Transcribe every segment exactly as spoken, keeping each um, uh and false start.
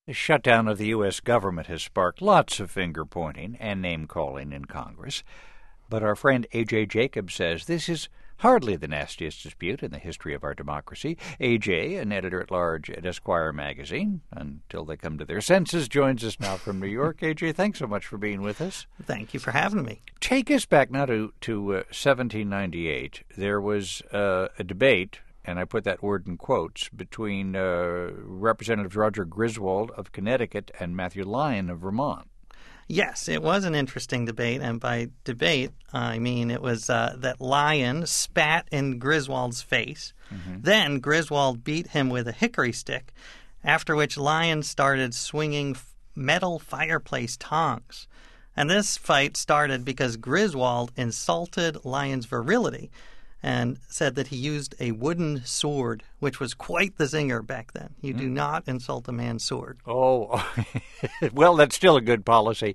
The shutdown of the U S government has sparked lots of finger-pointing and name-calling in Congress. But our friend A J Jacobs says this is hardly the nastiest dispute in the history of our democracy. A J, an editor-at-large at Esquire magazine, until they come to their senses, joins us now from New York. A J, thanks so much for being with us. Thank you for having me. Take us back now to, to uh, seventeen ninety-eight. There was uh, a debate, and I put that word in quotes, between uh, Representatives Roger Griswold of Connecticut and Matthew Lyon of Vermont. Yes, it was an interesting debate, and by debate, I mean it was uh, that Lyon spat in Griswold's face. Mm-hmm. Then Griswold beat him with a hickory stick, after which Lyon started swinging metal fireplace tongs. And this fight started because Griswold insulted Lyon's virility and said that he used a wooden sword, which was quite the zinger back then. You mm. do not insult a man's sword. Oh, well, that's still a good policy.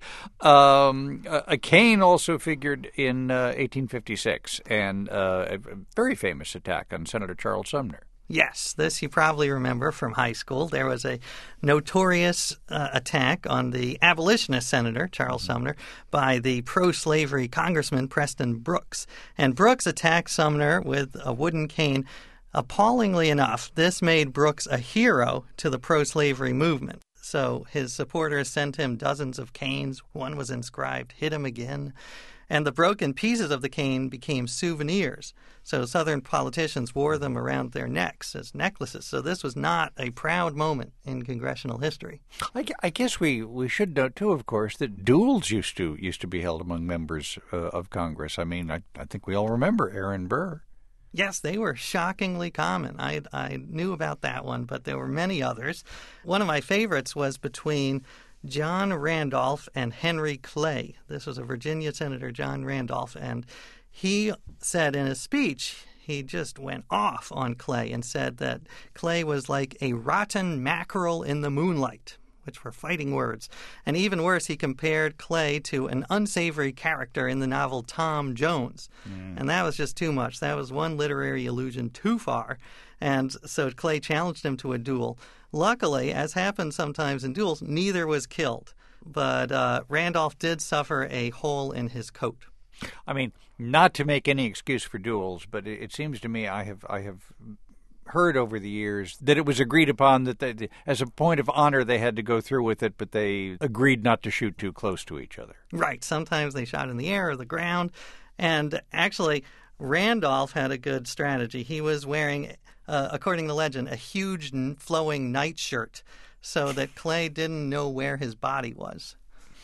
Um, a cane also figured in uh, eighteen fifty-six, and uh, a very famous attack on Senator Charles Sumner. Yes, this you probably remember from high school. There was a notorious uh, attack on the abolitionist senator, Charles mm-hmm. Sumner, by the pro-slavery Congressman Preston Brooks. And Brooks attacked Sumner with a wooden cane. Appallingly enough, this made Brooks a hero to the pro-slavery movement. So his supporters sent him dozens of canes. One was inscribed, "Hit him again." And the broken pieces of the cane became souvenirs. So Southern politicians wore them around their necks as necklaces. So this was not a proud moment in congressional history. I, I guess we, we should note, too, of course, that duels used to used to be held among members uh, of Congress. I mean, I, I think we all remember Aaron Burr. Yes, they were shockingly common. I, I knew about that one, but there were many others. One of my favorites was between John Randolph and Henry Clay. This was a Virginia Senator, John Randolph, and he said in his speech, he just went off on Clay and said that Clay was like a rotten mackerel in the moonlight, which were fighting words. And even worse, he compared Clay to an unsavory character in the novel Tom Jones. Mm. And that was just too much. That was one literary allusion too far. And so Clay challenged him to a duel. Luckily, as happens sometimes in duels, neither was killed. But uh, Randolph did suffer a hole in his coat. I mean, not to make any excuse for duels, but it, it seems to me I have I have heard over the years that it was agreed upon that they, as a point of honor they had to go through with it, but they agreed not to shoot too close to each other. Right. Sometimes they shot in the air or the ground. And actually, Randolph had a good strategy. He was wearing, uh, according to legend, a huge flowing nightshirt so that Clay didn't know where his body was.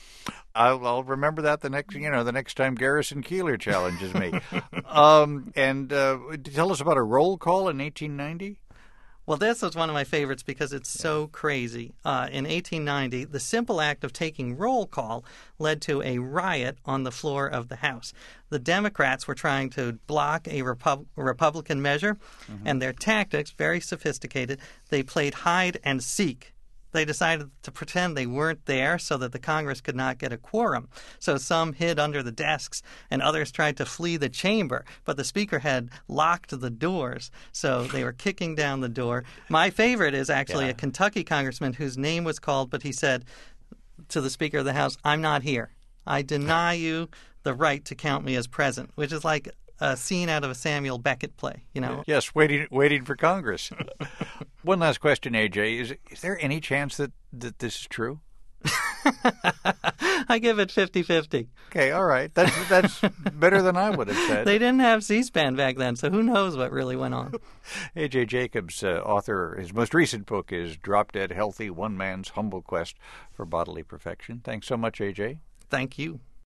I'll, I'll remember that the next, you know, the next time Garrison Keillor challenges me. um, and uh, tell us about a roll call in eighteen ninety. Well, this was one of my favorites because it's so crazy. Uh, in eighteen ninety, the simple act of taking roll call led to a riot on the floor of the House. The Democrats were trying to block a Repub- Republican measure, mm-hmm. and their tactics, very sophisticated, they played hide and seek. They decided to pretend they weren't there so that the Congress could not get a quorum. So some hid under the desks and others tried to flee the chamber, but the Speaker had locked the doors, so they were kicking down the door. My favorite is actually yeah. a Kentucky congressman whose name was called, but he said to the Speaker of the House, "I'm not here. I deny you the right to count me as present," which is like a scene out of a Samuel Beckett play, you know? Yes, waiting waiting for Congress. One last question, A J. Is is there any chance that, that this is true? I give it fifty-fifty. Okay, all right. That's that's better than I would have said. They didn't have C-SPAN back then, so who knows what really went on. A J Jacobs, uh, author, his most recent book is Drop Dead Healthy, One Man's Humble Quest for Bodily Perfection. Thanks so much, A J. Thank you.